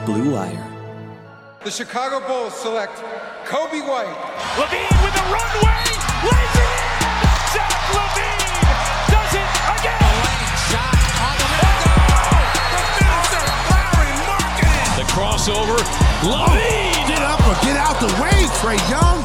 Blue Wire. The Chicago Bulls select Coby White. LaVine with the runway, lays it in! Zach LaVine does it again! A lane shot on the window! The finisher, Larry Markkinen! The crossover, LaVine! Get up or get out the way, Trae Young!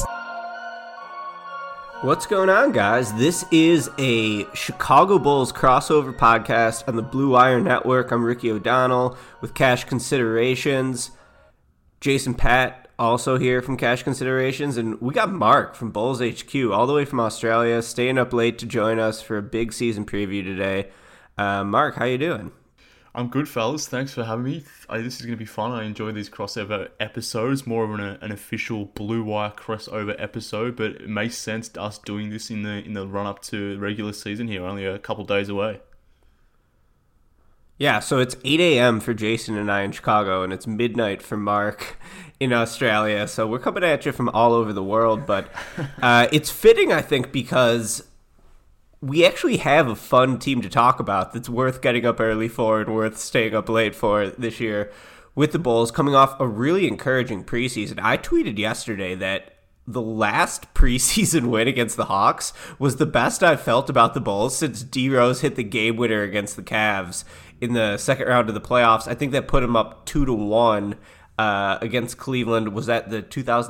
What's going on, guys? This is a Chicago Bulls crossover podcast on the Blue Wire Network. I'm Ricky O'Donnell with Cash Considerations. Jason Pat also here from Cash Considerations. And we got Mark from Bulls HQ all the way from Australia, staying up late to join us for a big season preview today. Mark, how you doing? I'm good, fellas. Thanks for having me. This is going to be fun. I enjoy these crossover episodes, more of an official Blue Wire crossover episode, but it makes sense to us doing this in the run-up to regular season here, only a couple days away. Yeah, so it's 8 a.m. for Jason and I in Chicago, and it's midnight for Mark in Australia, so we're coming at you from all over the world, but it's fitting, I think, because we actually have a fun team to talk about that's worth getting up early for and worth staying up late for this year with the Bulls coming off a really encouraging preseason. I tweeted yesterday that the last preseason win against the Hawks was the best I've felt about the Bulls since D Rose hit the game winner against the Cavs in the second round of the playoffs. I think that put him up 2-1 against Cleveland. Was that the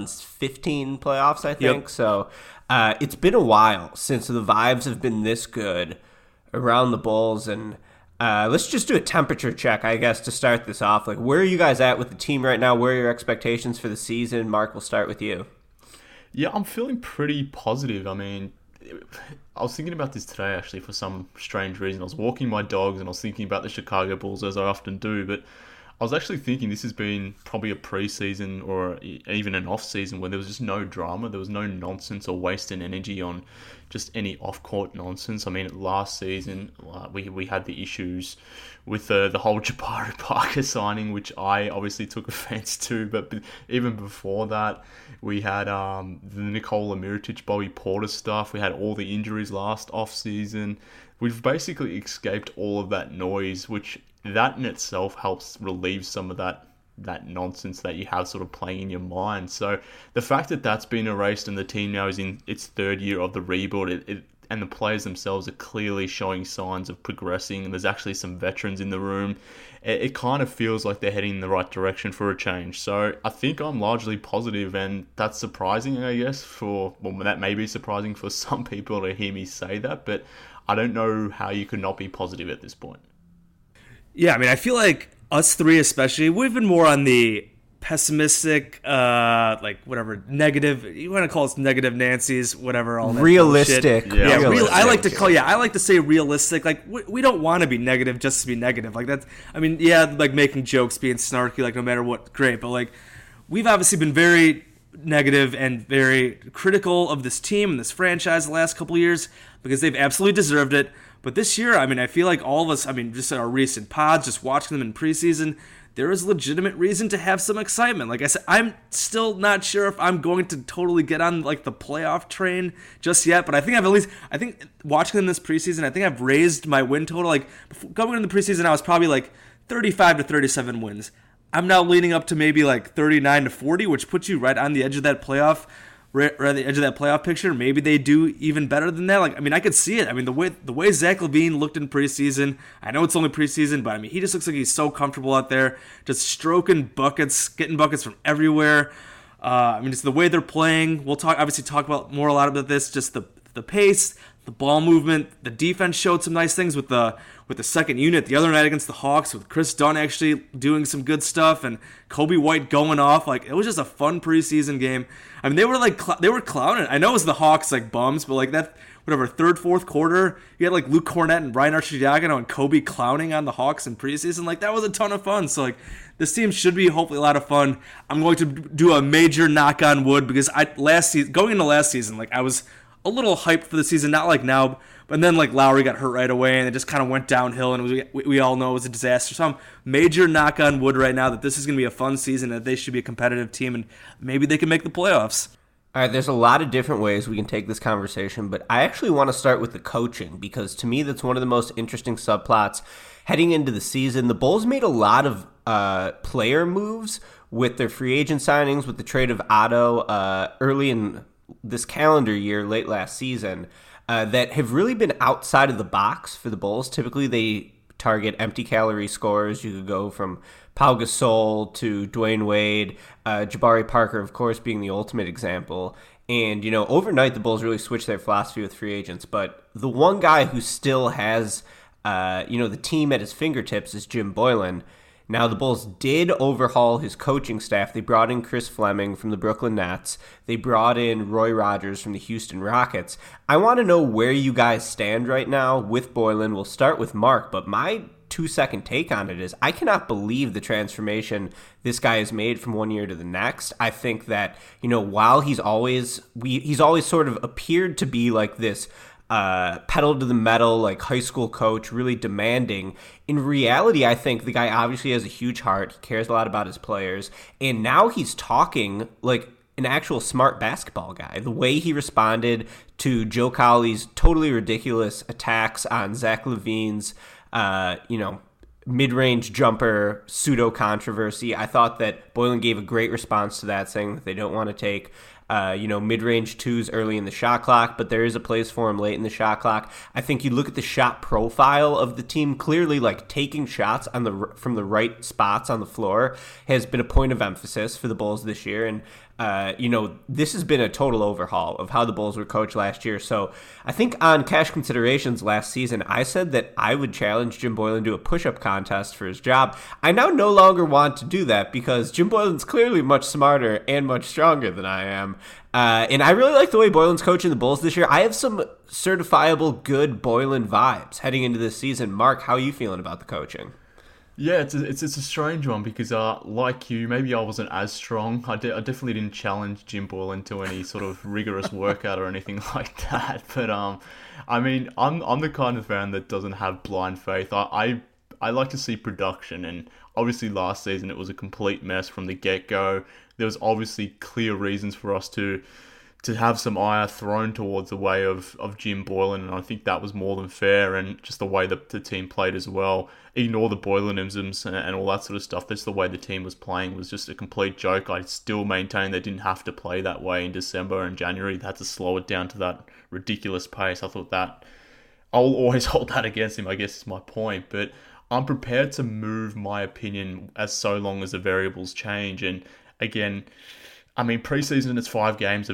2015 playoffs, I think? Yep. So it's been a while since the vibes have been this good around the Bulls, and let's just do a temperature check, I guess, to start this off. Like, where are you guys at with the team right now? Where are your expectations for the season? Mark, we'll start with you. Yeah, I'm feeling pretty positive. I mean, I was thinking about this today, actually, for some strange reason. I was walking my dogs, and I was thinking about the Chicago Bulls, as I often do, but I was actually thinking this has been probably a preseason or even an off-season where there was just no drama. There was no nonsense or wasting energy on just any off-court nonsense. I mean, last season, we had the issues with the whole Jabari Parker signing, which I obviously took offense to. But even before that, we had the Nikola Mirotic, Bobby Portis stuff. We had all the injuries last off-season. We've basically escaped all of that noise, which that in itself helps relieve some of that nonsense that you have sort of playing in your mind. So the fact that that's been erased and the team now is in its third year of the rebuild, and the players themselves are clearly showing signs of progressing, and there's actually some veterans in the room, it kind of feels like they're heading in the right direction for a change. So I think I'm largely positive, and that's surprising, I guess, that may be surprising for some people to hear me say that, but I don't know how you could not be positive at this point. Yeah, I mean, I feel like us three especially, we've been more on the pessimistic, negative, you want to call us negative Nancy's, whatever, all that realistic. Bullshit. Yeah, realistic. I like to say realistic. Like, we don't want to be negative just to be negative. Like, that's, I mean, yeah, like making jokes, being snarky, like no matter what, great. But like, we've obviously been very negative and very critical of this team and this franchise the last couple of years because they've absolutely deserved it. But this year, I mean, I feel like all of us, I mean, just in our recent pods, just watching them in preseason, there is legitimate reason to have some excitement. Like I said, I'm still not sure if I'm going to totally get on like the playoff train just yet, but I think I think watching them this preseason, I think I've raised my win total. Like going into the preseason, I was probably like 35 to 37 wins. I'm now leaning up to maybe like 39 to 40, which puts you right on the edge of that playoff. Right at the edge of that playoff picture. Maybe they do even better than that. Like, I mean, I could see it. I mean, the way Zach LaVine looked in preseason, I know it's only preseason, but I mean, he just looks like he's so comfortable out there, just stroking buckets, getting buckets from everywhere. I mean, just the way they're playing. We'll talk about a lot about this, just the pace, the ball movement. The defense showed some nice things with the second unit the other night against the Hawks, with Chris Dunn actually doing some good stuff and Coby White going off. Like, it was just a fun preseason game. I mean, they were clowning. I know it was the Hawks like bums, but like that, whatever, third, fourth quarter, you had like Luke Cornett and Brian Arcidiacono and Kobe clowning on the Hawks in preseason. Like, that was a ton of fun. So like, this team should be hopefully a lot of fun. I'm going to do a major knock on wood because going into last season, like I was a little hyped for the season, not like now, but then like Lowry got hurt right away and it just kind of went downhill, and we all know it was a disaster. So I'm major knock on wood right now that this is going to be a fun season, that they should be a competitive team, and maybe they can make the playoffs. All right, there's a lot of different ways we can take this conversation, but I actually want to start with the coaching because to me that's one of the most interesting subplots heading into the season. The Bulls made a lot of player moves with their free agent signings, with the trade of Otto early in this calendar year, late last season, that have really been outside of the box for the Bulls. Typically, they target empty calorie scorers. You could go from Pau Gasol to Dwayne Wade, Jabari Parker, of course, being the ultimate example. And, overnight, the Bulls really switched their philosophy with free agents. But the one guy who still has, the team at his fingertips is Jim Boylen. Now, the Bulls did overhaul his coaching staff. They brought in Chris Fleming from the Brooklyn Nets. They brought in Roy Rogers from the Houston Rockets. I want to know where you guys stand right now with Boylen. We'll start with Mark, but my 2-second take on it is I cannot believe the transformation this guy has made from one year to the next. I think that, while he's always sort of appeared to be like this pedal to the metal, like high school coach, really demanding. In reality, I think the guy obviously has a huge heart. He cares a lot about his players. And now he's talking like an actual smart basketball guy. The way he responded to Joe Colley's totally ridiculous attacks on Zach LaVine's, mid-range jumper pseudo controversy. I thought that Boylen gave a great response to that, saying that they don't want to take mid-range twos early in the shot clock, but there is a place for him late in the shot clock. I think you look at the shot profile of the team, clearly like taking shots from the right spots on the floor has been a point of emphasis for the Bulls this year. And this has been a total overhaul of how the Bulls were coached last year. So I think on cash considerations last season, I said that I would challenge Jim Boylen to a push-up contest for his job. I now no longer want to do that because Jim Boylen's clearly much smarter and much stronger than I am. And I really like the way Boylen's coaching the Bulls this year. I have some certifiable good Boylen vibes heading into this season. Mark, how are you feeling about the coaching? Yeah, it's a strange one because, like you, maybe I wasn't as strong. I definitely didn't challenge Jim Boylen to any sort of rigorous workout or anything like that. But I mean, I'm the kind of fan that doesn't have blind faith. I like to see production, and obviously last season it was a complete mess from the get-go. There was obviously clear reasons for us to have some ire thrown towards the way of Jim Boylen, and I think that was more than fair, and just the way that the team played as well. Ignore the Boylenisms and all that sort of stuff. That's the way the team was playing was just a complete joke. I still maintain they didn't have to play that way in December and January. They had to slow it down to that ridiculous pace. I thought that I'll always hold that against him, I guess is my point. But I'm prepared to move my opinion as so long as the variables change. And again, I mean, preseason, it's 5 games.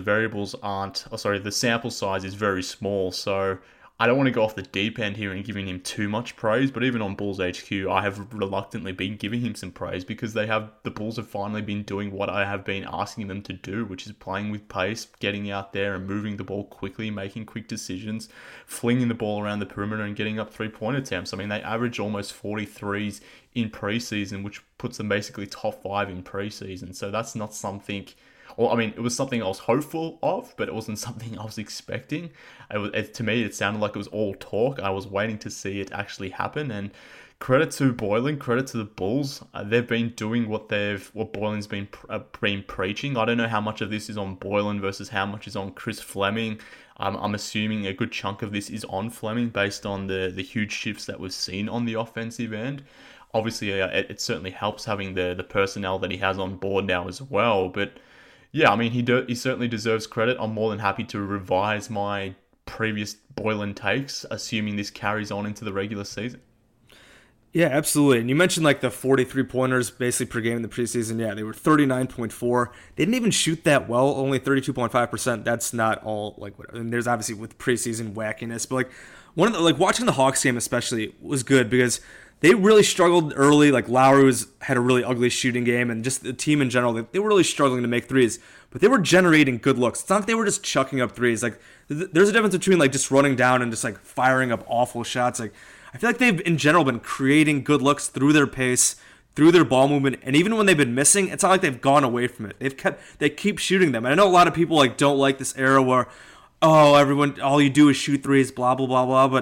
The sample size is very small. So I don't want to go off the deep end here and giving him too much praise. But even on Bulls HQ, I have reluctantly been giving him some praise because the Bulls have finally been doing what I have been asking them to do, which is playing with pace, getting out there and moving the ball quickly, making quick decisions, flinging the ball around the perimeter and getting up 3-point attempts. I mean, they average almost 43s in preseason, which puts them basically top 5 in preseason. So that's not something... Well, I mean, it was something I was hopeful of, but it wasn't something I was expecting. To me, it sounded like it was all talk. I was waiting to see it actually happen. And credit to Boylen, credit to the Bulls. They've been doing what Boylen's been preaching. I don't know how much of this is on Boylen versus how much is on Chris Fleming. I'm assuming a good chunk of this is on Fleming based on the huge shifts that we've seen on the offensive end. Obviously, it certainly helps having the personnel that he has on board now as well, but yeah, I mean, he certainly deserves credit. I'm more than happy to revise my previous Boylen takes, assuming this carries on into the regular season. Yeah, absolutely. And you mentioned like the 43 pointers basically per game in the preseason. Yeah, they were 39.4. They didn't even shoot that well, only 32.5%. That's not all like what, I mean, there's obviously with preseason wackiness, but like watching the Hawks game especially was good because they really struggled early. Like Lowry had a really ugly shooting game, and just the team in general, they were really struggling to make threes. But they were generating good looks. It's not like they were just chucking up threes. Like there's a difference between like just running down and just like firing up awful shots. Like I feel like they've in general been creating good looks through their pace, through their ball movement, and even when they've been missing, it's not like they've gone away from it. They keep shooting them. And I know a lot of people like don't like this era where all you do is shoot threes, blah blah blah blah, but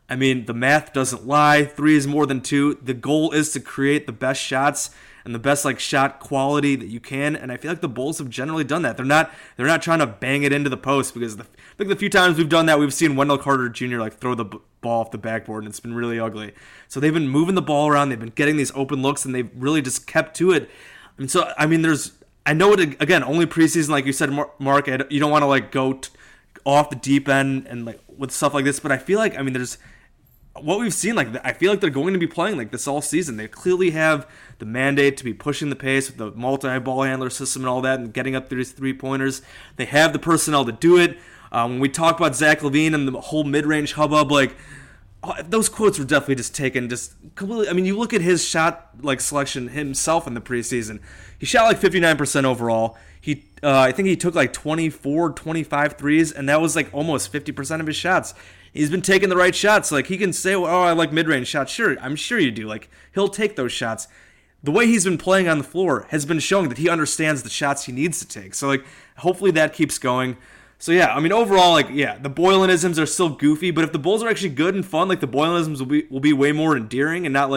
I mean, the math doesn't lie. 3 is more than 2. The goal is to create the best shots and the best shot quality that you can, and I feel like the Bulls have generally done that. They're not trying to bang it into the post, because the few times we've done that, we've seen Wendell Carter Jr. throw the ball off the backboard, and it's been really ugly. So they've been moving the ball around, they've been getting these open looks, and they've really just kept to it. And so I know it again, only preseason, like you said, Mark. You don't want to go off the deep end and with stuff like this, but I feel like there's what we've seen. I feel like they're going to be playing like this all season. They clearly have the mandate to be pushing the pace with the multi-ball handler system and all that, and getting up these 3-pointers. They have the personnel to do it. When we talk about Zach LaVine and the whole mid-range hubbub, those quotes were definitely just taken completely. You look at his shot selection himself in the preseason. He shot 59% overall. I think he took 24, 25 threes, and that was almost 50% of his shots. He's been taking the right shots. He can say, "Oh, I like mid-range shots." Sure, I'm sure you do. He'll take those shots. The way he's been playing on the floor has been showing that he understands the shots he needs to take. So hopefully that keeps going. So yeah, overall, the Boylenisms are still goofy, but if the Bulls are actually good and fun, the Boylenisms will be way more endearing and not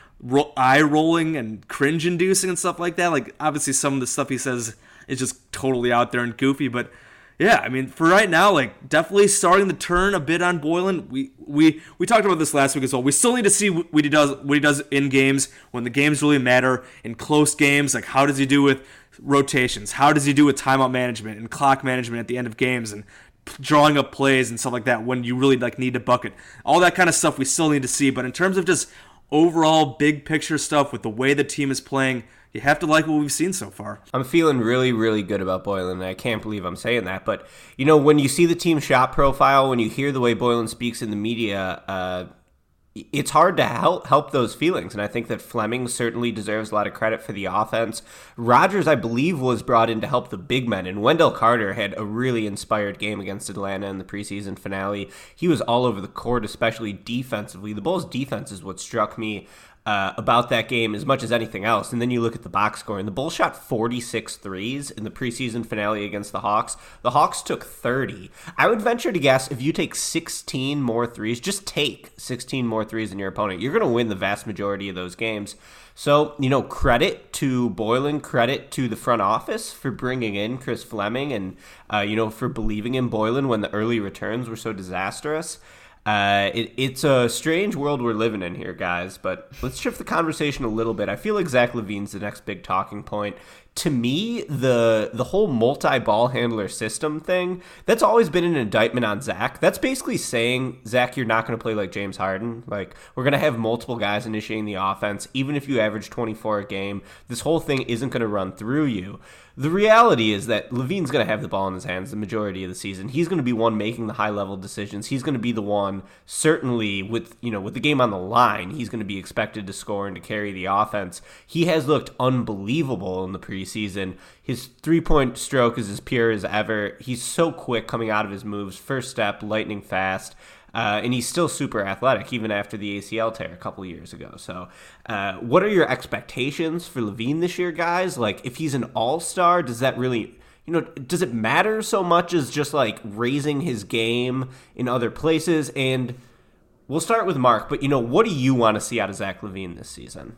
eye-rolling and cringe-inducing and stuff like that. Obviously some of the stuff he says is just totally out there and goofy, but yeah, for right now, definitely starting to turn a bit on Boylen. We talked about this last week as well. We still need to see what he does in games, when the games really matter, in close games. How does he do with rotations? How does he do with timeout management and clock management at the end of games, and drawing up plays and stuff like that when you really need a bucket? All that kind of stuff we still need to see. But in terms of just overall big picture stuff with the way the team is playing, you have to like what we've seen so far. I'm feeling really, really good about Boylen, and I can't believe I'm saying that. But, when you see the team shot profile, when you hear the way Boylen speaks in the media, it's hard to help those feelings. And I think that Fleming certainly deserves a lot of credit for the offense. Rodgers, I believe, was brought in to help the big men, and Wendell Carter had a really inspired game against Atlanta in the preseason finale. He was all over the court, especially defensively. The Bulls' defense is what struck me about that game as much as anything else. And then you look at the box score, and the Bulls shot 46 threes in the preseason finale against the Hawks. The Hawks took 30. I would venture to guess if you take 16 more threes, just take 16 more threes than your opponent, you're going to win the vast majority of those games. So, credit to Boylen, credit to the front office for bringing in Chris Fleming and, for believing in Boylen when the early returns were so disastrous. It's a strange world we're living in here, guys, but let's shift the conversation a little bit. I feel like Zach LaVine's the next big talking point. To me, the whole multi-ball handler system thing, that's always been an indictment on Zach. That's basically saying, Zach, you're not going to play like James Harden. We're going to have multiple guys initiating the offense. Even if you average 24 a game, this whole thing isn't going to run through you. The reality is that LaVine's going to have the ball in his hands the majority of the season. He's going to be one making the high-level decisions. He's going to be the one, certainly with the game on the line, he's going to be expected to score and to carry the offense. He has looked unbelievable in the preseason. His three-point stroke is as pure as ever. He's so quick coming out of his moves. First step, lightning fast. And he's still super athletic, even after the ACL tear a couple years ago. So what are your expectations for LaVine this year, guys? If he's an all-star, does that really, does it matter so much as just raising his game in other places? And we'll start with Mark, but what do you want to see out of Zach LaVine this season?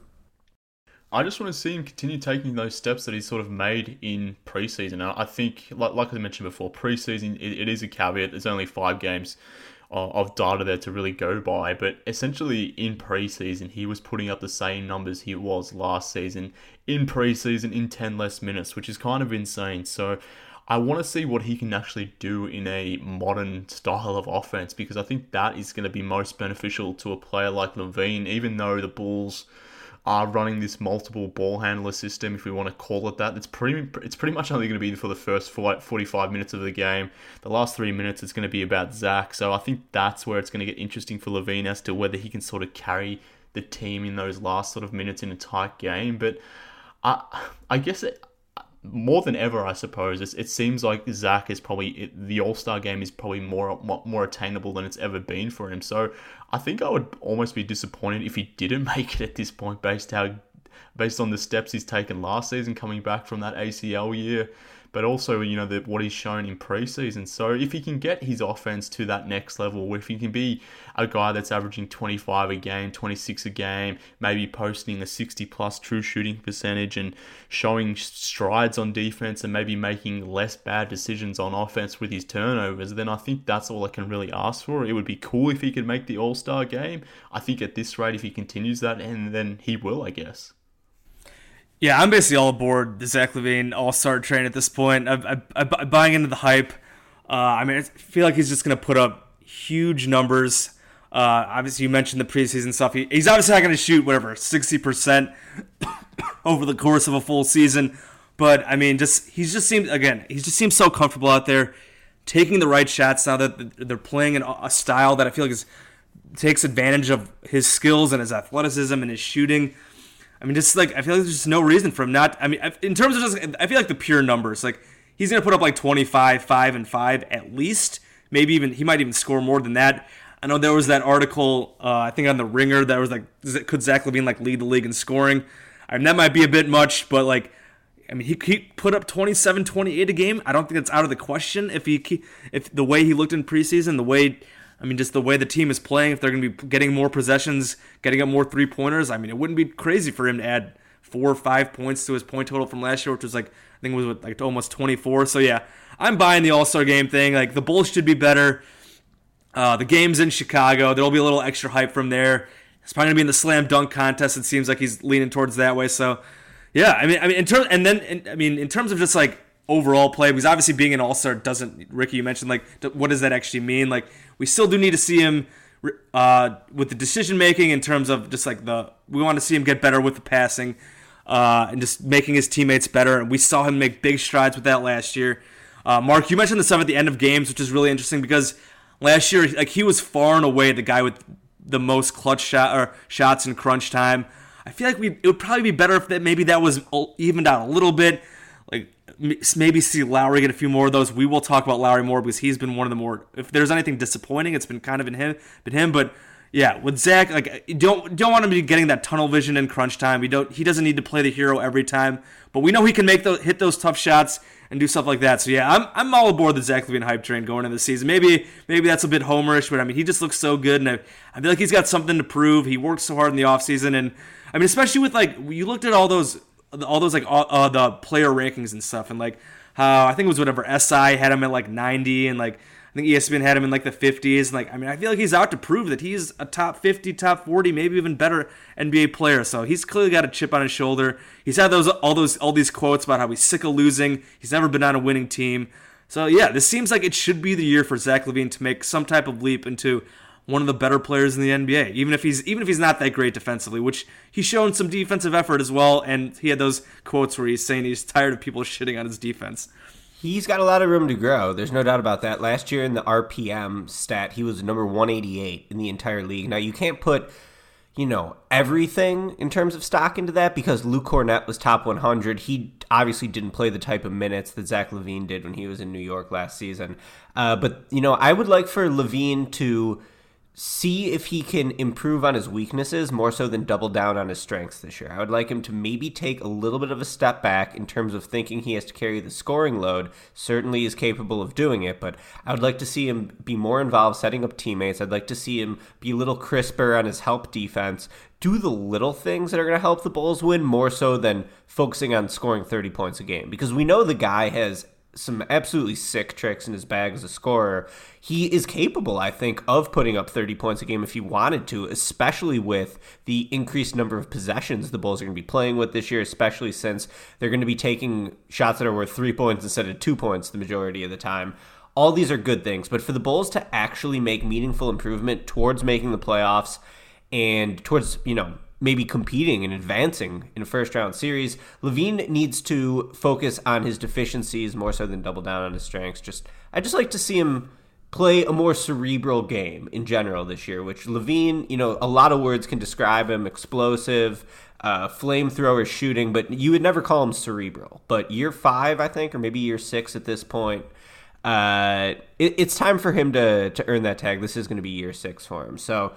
I just want to see him continue taking those steps that he's sort of made in preseason. I think, like I mentioned before, preseason, it is a caveat. There's only 5 games of data there to really go by, but essentially in preseason he was putting up the same numbers he was last season in preseason in 10 less minutes, which is kind of insane. So I want to see what he can actually do in a modern style of offense, because I think that is going to be most beneficial to a player like LaVine, even though the Bulls are running this multiple ball handler system, if we want to call it that. It's pretty much only going to be for the first 45 minutes of the game. The last 3 minutes it's going to be about Zach. So I think that's where it's going to get interesting for LaVine as to whether he can sort of carry the team in those last sort of minutes in a tight game. But I guess more than ever, I suppose, it seems like Zach is probably, the All-Star game is probably more attainable than it's ever been for him. So I think I would almost be disappointed if he didn't make it at this point, based on the steps he's taken last season coming back from that ACL year. but also, what he's shown in preseason. So if he can get his offense to that next level, if he can be a guy that's averaging 25 a game, 26 a game, maybe posting a 60-plus true shooting percentage and showing strides on defense and maybe making less bad decisions on offense with his turnovers, then I think that's all I can really ask for. It would be cool if he could make the All-Star game. I think at this rate, if he continues that, and then he will, I guess. Yeah, I'm basically all aboard the Zach LaVine All-Star train at this point. I'm buying into the hype. I feel like he's just going to put up huge numbers. Obviously, you mentioned the preseason stuff. He's obviously not going to shoot, 60% over the course of a full season. But, he just seems so comfortable out there, taking the right shots now that they're playing in a style that I feel like takes advantage of his skills and his athleticism and his shooting. I feel like there's just no reason for him not. In terms of I feel like the pure numbers, he's going to put up 25, 5, and 5 at least. Maybe even he might even score more than that. I know there was that article, I think on The Ringer, that was could Zach LaVine lead the league in scoring? That might be a bit much, but he put up 27, 28 a game. I don't think it's out of the question if the way he looked in preseason, just the way the team is playing, if they're going to be getting more possessions, getting up more three-pointers, it wouldn't be crazy for him to add 4 or 5 points to his point total from last year, which was almost 24. So yeah, I'm buying the All-Star game thing. The Bulls should be better. The game's in Chicago. There'll be a little extra hype from there. It's probably going to be in the slam dunk contest. It seems like he's leaning towards that way. So yeah, in terms of just overall play, because obviously being an All-Star doesn't, Ricky, you mentioned what does that actually mean? We still do need to see him with the decision making in terms of just we want to see him get better with the passing and just making his teammates better. And we saw him make big strides with that last year. Mark, you mentioned the stuff at the end of games, which is really interesting because last year he was far and away the guy with the most clutch shots in crunch time. I feel like it would probably be better if that was evened out a little bit. Maybe see Lowry get a few more of those. We will talk about Lowry more because he's been one of the more. If there's anything disappointing, it's been kind of been him. But yeah, with Zach, you don't want him to be getting that tunnel vision in crunch time. He doesn't need to play the hero every time. But we know he can hit those tough shots and do stuff like that. So yeah, I'm all aboard the Zach LaVine hype train going into the season. Maybe that's a bit homerish, but he just looks so good, and I feel like he's got something to prove. He worked so hard in the offseason, and especially with you looked at all those the player rankings and stuff, and how I think it was whatever SI had him at 90, and I think ESPN had him in the 50s. And I feel like he's out to prove that he's a top 50, top 40, maybe even better NBA player. So he's clearly got a chip on his shoulder. He's had all these quotes about how he's sick of losing. He's never been on a winning team. So yeah, this seems like it should be the year for Zach LaVine to make some type of leap into one of the better players in the NBA, even if he's not that great defensively, which he's shown some defensive effort as well, and he had those quotes where he's saying he's tired of people shitting on his defense. He's got a lot of room to grow. There's no doubt about that. Last year in the RPM stat, he was number 188 in the entire league. Now, you can't put, everything in terms of stock into that because Luke Cornett was top 100. He obviously didn't play the type of minutes that Zach LaVine did when he was in New York last season. But I would like for LaVine to see if he can improve on his weaknesses more so than double down on his strengths this year. I would like him to maybe take a little bit of a step back in terms of thinking he has to carry the scoring load. Certainly is capable of doing it, but I would like to see him be more involved setting up teammates. I'd like to see him be a little crisper on his help defense, do the little things that are going to help the Bulls win more so than focusing on scoring 30 points a game, because we know the guy has some absolutely sick tricks in his bag as a scorer. He is capable, I think, of putting up 30 points a game if he wanted to, especially with the increased number of possessions the Bulls are going to be playing with this year, especially since they're going to be taking shots that are worth 3 points instead of 2 points the majority of the time. All these are good things, but for the Bulls to actually make meaningful improvement towards making the playoffs and towards, maybe competing and advancing in a first-round series, LaVine needs to focus on his deficiencies more so than double down on his strengths. I just like to see him play a more cerebral game in general this year, which LaVine, a lot of words can describe him: explosive, flamethrower shooting, but you would never call him cerebral. But year 5, I think, or maybe year 6 at this point, it's time for him to earn that tag. This is going to be year 6 for him. So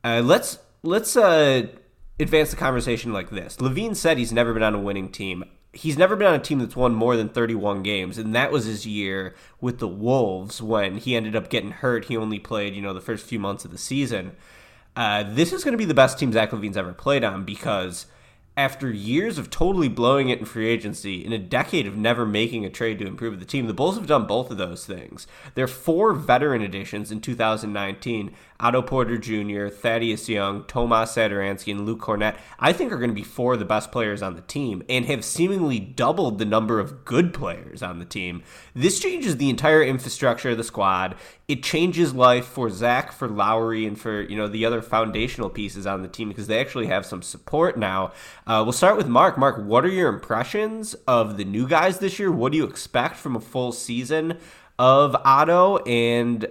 let's advance the conversation like this. LaVine said he's never been on a winning team. he's never been on a team that's won more than 31 games, and that was his year with the Wolves when he ended up getting hurt. He only played, the first few months of the season. This is going to be the best team Zach LaVine's ever played on, because after years of totally blowing it in free agency, in a decade of never making a trade to improve the team, the Bulls have done both of those things. Their 4 veteran additions in 2019, Otto Porter Jr., Thaddeus Young, Tomas Satoransky, and Luke Cornett, I think are going to be 4 of the best players on the team and have seemingly doubled the number of good players on the team. This changes the entire infrastructure of the squad. It changes life for Zach, for Lowry, and for the other foundational pieces on the team, because they actually have some support now. We'll start with Mark. Mark, what are your impressions of the new guys this year? What do you expect from a full season of Otto? And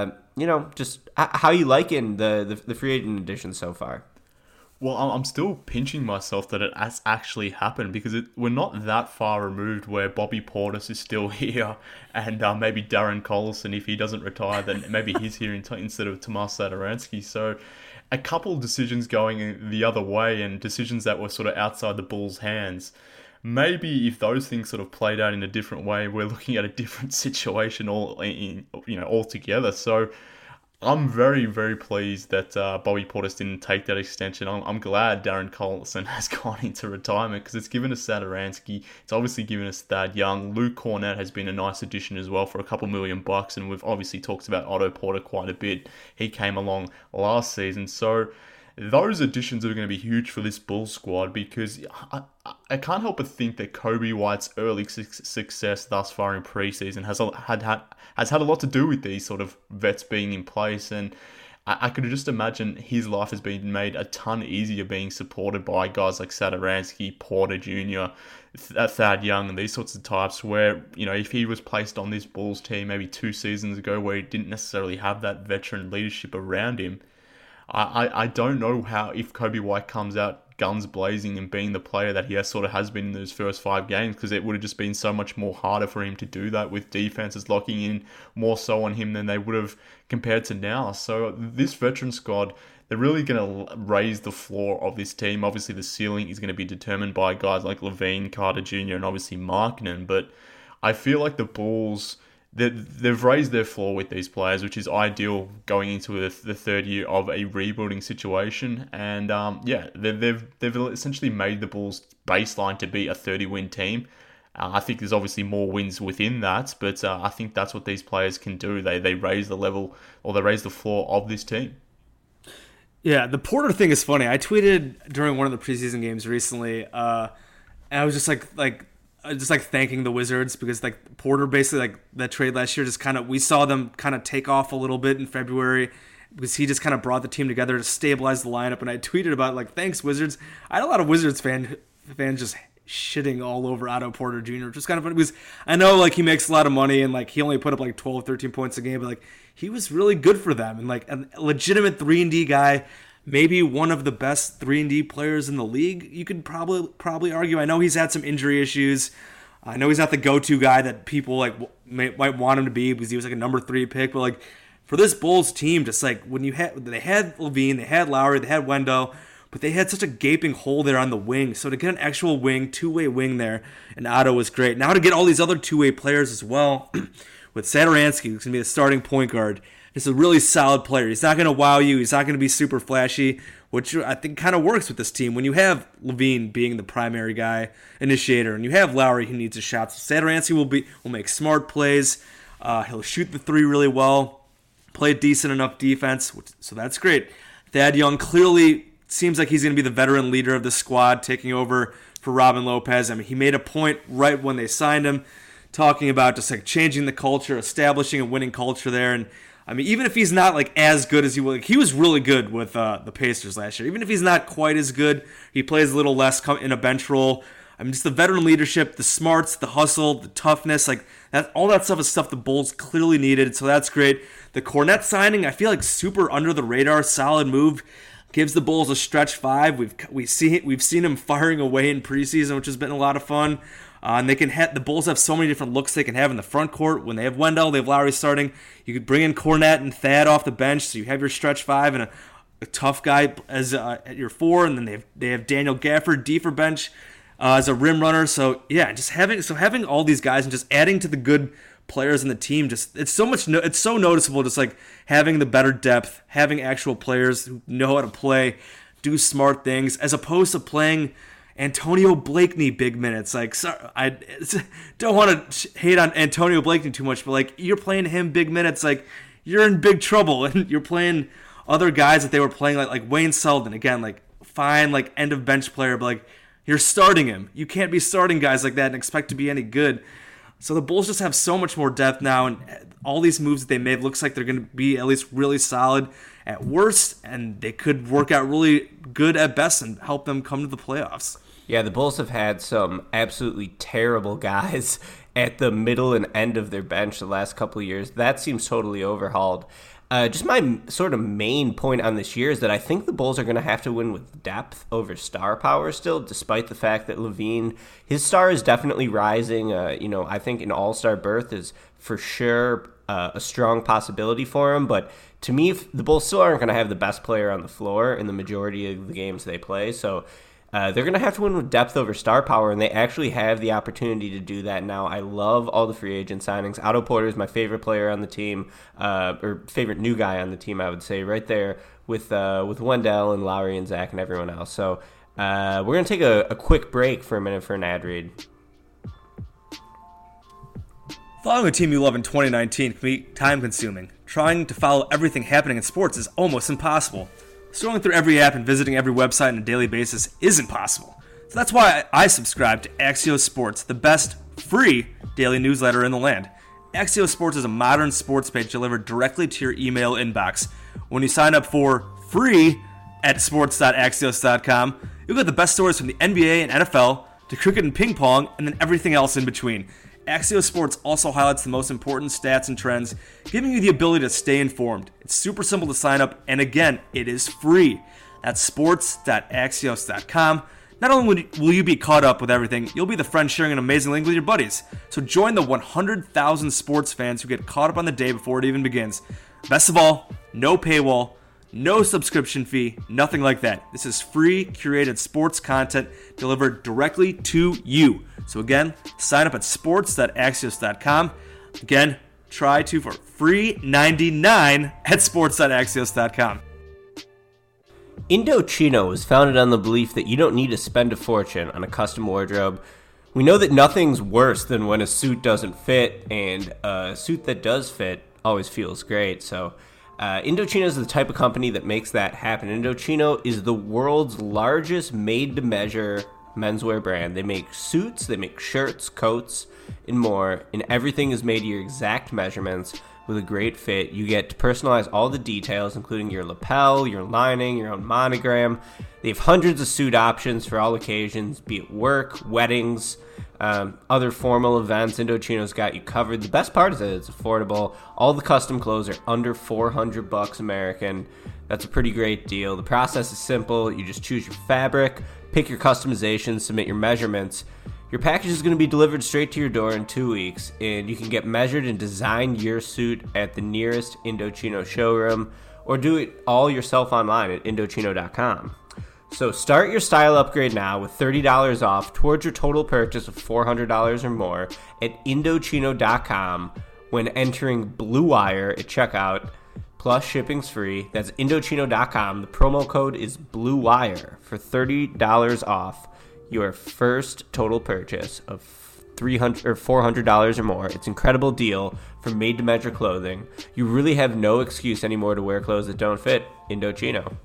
just how you liking the free agent additions so far? Well, I'm still pinching myself that it has actually happened, because we're not that far removed where Bobby Portis is still here, and maybe Darren Collison, if he doesn't retire, then maybe he's here instead of Tomas Satoransky. So a couple of decisions going the other way, and decisions that were sort of outside the Bulls' hands. Maybe if those things sort of played out in a different way, we're looking at a different situation altogether. So I'm very, very pleased that Bobby Portis didn't take that extension. I'm glad Darren Collison has gone into retirement, because it's given us Satoransky. It's obviously given us Thad Young. Luke Cornett has been a nice addition as well for a couple $1 million, and we've obviously talked about Otto Porter quite a bit. He came along last season. So those additions are going to be huge for this Bulls squad, because I can't help but think that Coby White's early success thus far in preseason has had a lot to do with these sort of vets being in place, and I could just imagine his life has been made a ton easier being supported by guys like Satoransky, Porter Jr., Thad Young, and these sorts of types, where, if he was placed on this Bulls team maybe 2 seasons ago where he didn't necessarily have that veteran leadership around him, I don't know how, if Coby White comes out guns blazing and being the player that he has been in those first 5 games, because it would have just been so much more harder for him to do that, with defenses locking in more so on him than they would have compared to now. So this veteran squad, they're really going to raise the floor of this team. Obviously the ceiling is going to be determined by guys like LaVine, Carter Jr., and obviously Markkanen, but I feel like the Bulls, they've raised their floor with these players, which is ideal going into the third year of a rebuilding situation. And they've essentially made the Bulls baseline to be a 30-win team. I think there's obviously more wins within that, but I think that's what these players can do. They raise the level, or they raise the floor of this team. Yeah, the Porter thing is funny. I tweeted during one of the preseason games recently, and I was just like thanking the Wizards, because like Porter basically, like that trade last year, just kind of, we saw them kind of take off a little bit in February, because he just kind of brought the team together to stabilize the lineup. And I tweeted about like, thanks Wizards. I had a lot of Wizards fans just shitting all over Otto Porter Jr., which is kind of funny, because I know like he makes a lot of money and like he only put up like 12, 13 points a game, but like he was really good for them, and like a legitimate 3-and-D guy. Maybe one of the best 3-and-D players in the league, you could probably argue. I know he's had some injury issues. I know he's not the go-to guy that people like might want him to be, because he was like a number 3 pick. But like for this Bulls team, just like when they had LaVine, they had Lowry, they had Wendell, but they had such a gaping hole there on the wing. So to get an actual wing, 2-way wing there, and Otto was great. Now to get all these other 2-way players as well, with Satoransky, who's gonna be the starting point guard. He's a really solid player. He's not going to wow you. He's not going to be super flashy, which I think kind of works with this team. When you have LaVine being the primary guy, initiator, and you have Lowry who needs a shot, so Satoransky will make smart plays. He'll shoot the 3 really well, play decent enough defense, so that's great. Thad Young clearly seems like he's going to be the veteran leader of the squad, taking over for Robin Lopez. I mean, he made a point right when they signed him, talking about just like changing the culture, establishing a winning culture there. And I mean, even if he's not like as good as he was, like, he was really good with the Pacers last year. Even if he's not quite as good, he plays a little less in a bench role. I mean, just the veteran leadership, the smarts, the hustle, the toughness, like that, all that stuff is stuff the Bulls clearly needed. So that's great. The Cornett signing, I feel like super under the radar, solid move. Gives the Bulls a stretch 5. We've seen him firing away in preseason, which has been a lot of fun. And they can the Bulls have so many different looks they can have in the front court. When they have Wendell, they have Lowry starting. You could bring in Cornett and Thad off the bench, so you have your stretch 5 and a tough guy as at your 4. And then they have Daniel Gafford D for bench. as a rim runner. So yeah, just having all these guys and just adding to the good players in the team, just it's so noticeable. Just like having the better depth, having actual players who know how to play, do smart things, as opposed to playing Antonio Blakeney big minutes. Like, sorry, I don't want to hate on Antonio Blakeney too much, but like you're playing him big minutes, like you're in big trouble, and you're playing other guys that they were playing like Wayne Selden again, like fine, like end of bench player, but like you're starting him. You can't be starting guys like that and expect to be any good. So the Bulls just have so much more depth now, and all these moves that they made looks like they're going to be at least really solid at worst, and they could work out really good at best and help them come to the playoffs. Yeah, the Bulls have had some absolutely terrible guys at the middle and end of their bench the last couple of years. That seems totally overhauled. Just my sort of main point on this year is that I think the Bulls are going to have to win with depth over star power still, despite the fact that LaVine, his star is definitely rising. I think an all-star berth is for sure a strong possibility for him. But to me, the Bulls still aren't going to have the best player on the floor in the majority of the games they play. So they're going to have to win with depth over star power, and they actually have the opportunity to do that now. I love all the free agent signings. Otto Porter is my favorite player on the team, or favorite new guy on the team, I would say, right there with Wendell and Lowry and Zach and everyone else. So we're going to take a quick break for a minute for an ad read. Following a team you love in 2019 can be time-consuming. Trying to follow everything happening in sports is almost impossible. Scrolling through every app and visiting every website on a daily basis isn't possible. So that's why I subscribe to Axios Sports, the best free daily newsletter in the land. Axios Sports is a modern sports page delivered directly to your email inbox. When you sign up for free at sports.axios.com, you'll get the best stories from the NBA and NFL to cricket and ping pong, and then everything else in between. Axios Sports also highlights the most important stats and trends, giving you the ability to stay informed. It's super simple to sign up, and again, it is free. That's sports.axios.com. Not only will you be caught up with everything, you'll be the friend sharing an amazing link with your buddies. So join the 100,000 sports fans who get caught up on the day before it even begins. Best of all, no paywall, no subscription fee, nothing like that. This is free, curated sports content delivered directly to you. So again, sign up at sports.axios.com. Again, try to for free 99 at sports.axios.com. Indochino was founded on the belief that you don't need to spend a fortune on a custom wardrobe. We know that nothing's worse than when a suit doesn't fit, and a suit that does fit always feels great. So Indochino is the type of company that makes that happen. Indochino is the world's largest made-to-measure menswear brand. They make suits, they make shirts, coats, and more, and everything is made to your exact measurements with a great fit. You get to personalize all the details, including your lapel, your lining, your own monogram. They have hundreds of suit options for all occasions, be it work, weddings, other formal events. Indochino's got you covered. The best part is that it's affordable. All the custom clothes are under $400 American. That's a pretty great deal. The process is simple. You just choose your fabric, pick your customizations, submit your measurements. Your package is going to be delivered straight to your door in 2 weeks, and you can get measured and design your suit at the nearest Indochino showroom, or do it all yourself online at Indochino.com. So start your style upgrade now with $30 off towards your total purchase of $400 or more at Indochino.com when entering Blue Wire at checkout, plus shipping's free. That's Indochino.com. The promo code is Blue Wire for $30 off your first total purchase of $300 or $400 or more. It's an incredible deal for made-to-measure clothing. You really have no excuse anymore to wear clothes that don't fit. Indochino.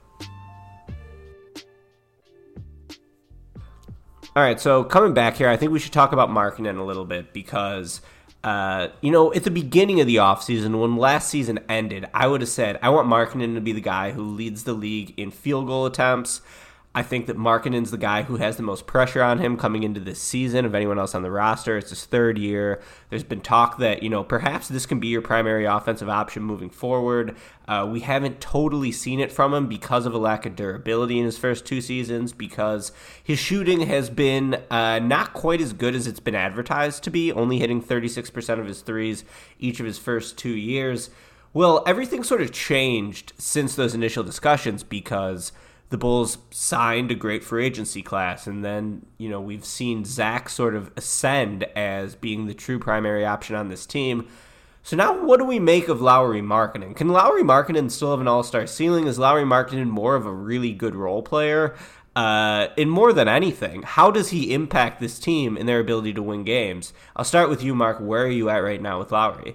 All right, so coming back here, I think we should talk about Markkanen a little bit because, at the beginning of the offseason, when last season ended, I would have said, I want Markkanen to be the guy who leads the league in field goal attempts. I think that Markkanen's the guy who has the most pressure on him coming into this season of anyone else on the roster. It's his third year. There's been talk that, perhaps this can be your primary offensive option moving forward. We haven't totally seen it from him because of a lack of durability in his first two seasons, because his shooting has been not quite as good as it's been advertised to be, only hitting 36% of his threes each of his first 2 years. Well, everything sort of changed since those initial discussions because the Bulls signed a great free agency class, and then, we've seen Zach sort of ascend as being the true primary option on this team. So now what do we make of Lauri Markkanen? Can Lauri Markkanen still have an all-star ceiling? Is Lauri Markkanen more of a really good role player? And more than anything, how does he impact this team in their ability to win games? I'll start with you, Mark. Where are you at right now with Lauri?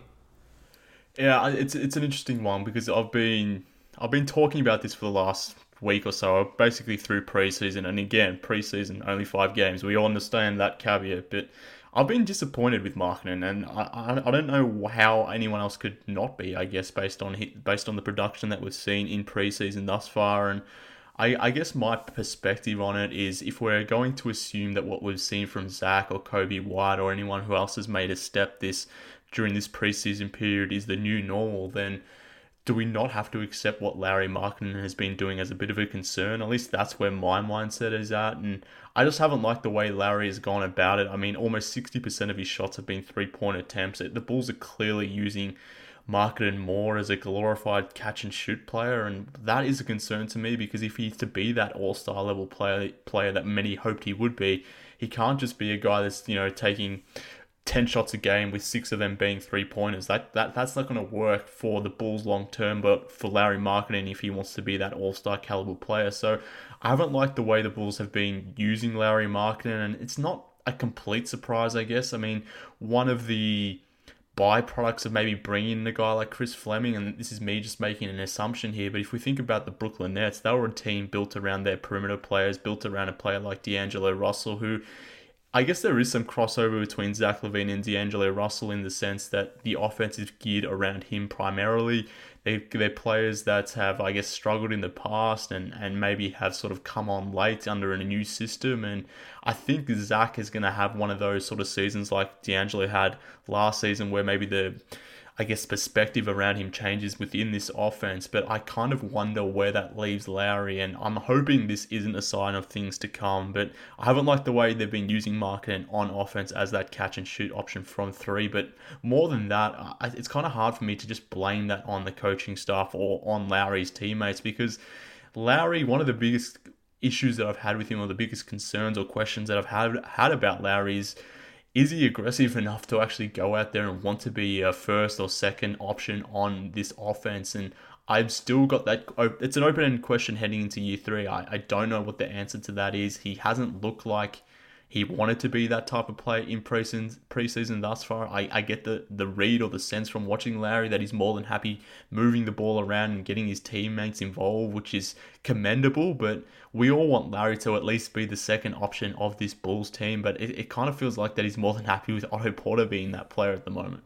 Yeah, it's an interesting one because I've been talking about this for the last week or so, basically through preseason, and again, preseason only 5 games. We all understand that caveat, but I've been disappointed with Markkanen, and I don't know how anyone else could not be. I guess based on the production that we've seen in preseason thus far, and I guess my perspective on it is if we're going to assume that what we've seen from Zach or Kobe White or anyone who else has made a step during this preseason period is the new normal, then do we not have to accept what Lauri Markkanen has been doing as a bit of a concern? At least that's where my mindset is at. And I just haven't liked the way Lauri has gone about it. I mean, almost 60% of his shots have been 3-point attempts. The Bulls are clearly using Markkanen more as a glorified catch-and-shoot player. And that is a concern to me because if he's to be that all-star level player that many hoped he would be, he can't just be a guy that's, taking 10 shots a game with 6 of them being 3-pointers. That's not going to work for the Bulls long term, but for Lauri Markkanen if he wants to be that all-star caliber player. So I haven't liked the way the Bulls have been using Lauri Markkanen, and it's not a complete surprise, I guess. I mean, one of the byproducts of maybe bringing in a guy like Chris Fleming, and this is me just making an assumption here, but if we think about the Brooklyn Nets, they were a team built around their perimeter players, built around a player like D'Angelo Russell, who I guess there is some crossover between Zach LaVine and D'Angelo Russell in the sense that the offense is geared around him primarily. They're players that have, I guess, struggled in the past and maybe have sort of come on late under a new system. And I think Zach is going to have one of those sort of seasons like D'Angelo had last season where maybe the perspective around him changes within this offense, but I kind of wonder where that leaves Lauri, and I'm hoping this isn't a sign of things to come, but I haven't liked the way they've been using Markkanen on offense as that catch-and-shoot option from 3, but more than that, it's kind of hard for me to just blame that on the coaching staff or on Lauri's teammates, because Lauri, one of the biggest issues that I've had with him, or the biggest concerns or questions that I've had about Lauri is he aggressive enough to actually go out there and want to be a first or second option on this offense? And I've still got that. It's an open-ended question heading into year 3. I don't know what the answer to that is. He hasn't looked like he wanted to be that type of player in preseason thus far. I get the read or the sense from watching Lauri that he's more than happy moving the ball around and getting his teammates involved, which is commendable, but we all want Lauri to at least be the second option of this Bulls team, but it kind of feels like that he's more than happy with Otto Porter being that player at the moment.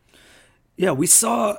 Yeah, we saw.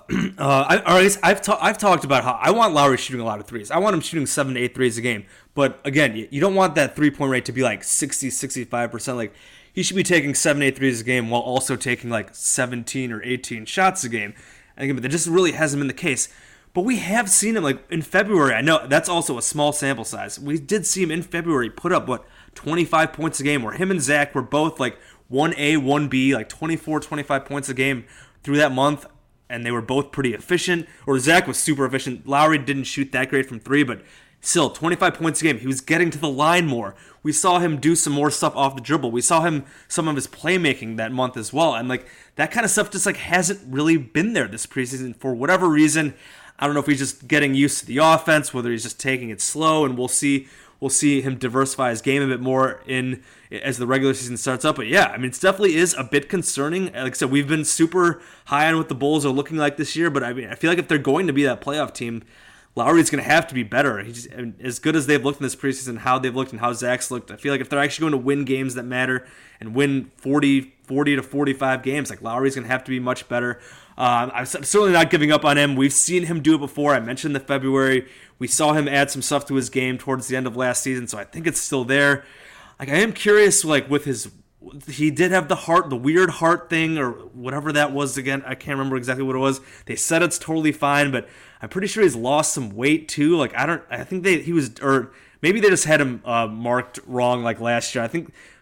I've talked about how I want Lauri shooting a lot of threes. I want him shooting 7 to 8 threes a game. But again, you don't want that 3-point rate to be like 60, 65%. Like he should be taking 7 to 8 threes a game while also taking like 17 or 18 shots a game. And again, but that just really hasn't been the case. But we have seen him like in February. I know that's also a small sample size. We did see him in February put up 25 points a game, where him and Zach were both like 1A, 1B, like 24, 25 points a game through that month, and they were both pretty efficient. Or Zach was super efficient. Lauri didn't shoot that great from 3, but still 25 points a game. He was getting to the line more. We saw him do some more stuff off the dribble. We saw him some of his playmaking that month as well, and like that kind of stuff just like hasn't really been there this preseason for whatever reason. I don't know if he's just getting used to the offense, whether he's just taking it slow, and we'll see him diversify his game a bit more as the regular season starts up. But yeah, I mean, it definitely is a bit concerning. Like I said, we've been super high on what the Bulls are looking like this year, but I mean, I feel like if they're going to be that playoff team, Lauri's going to have to be better. As good as they've looked in this preseason, how they've looked and how Zach's looked, I feel like if they're actually going to win games that matter and win 40 to 45 games, like Lauri's going to have to be much better. I'm certainly not giving up on him. We've seen him do it before. I mentioned the February. We saw him add some stuff to his game towards the end of last season, so I think it's still there. Like I am curious, like with he did have the weird heart thing or whatever that was again. I can't remember exactly what it was. They said it's totally fine, but I'm pretty sure he's lost some weight too. Like I think he was, or maybe they just had him marked wrong like last year. I think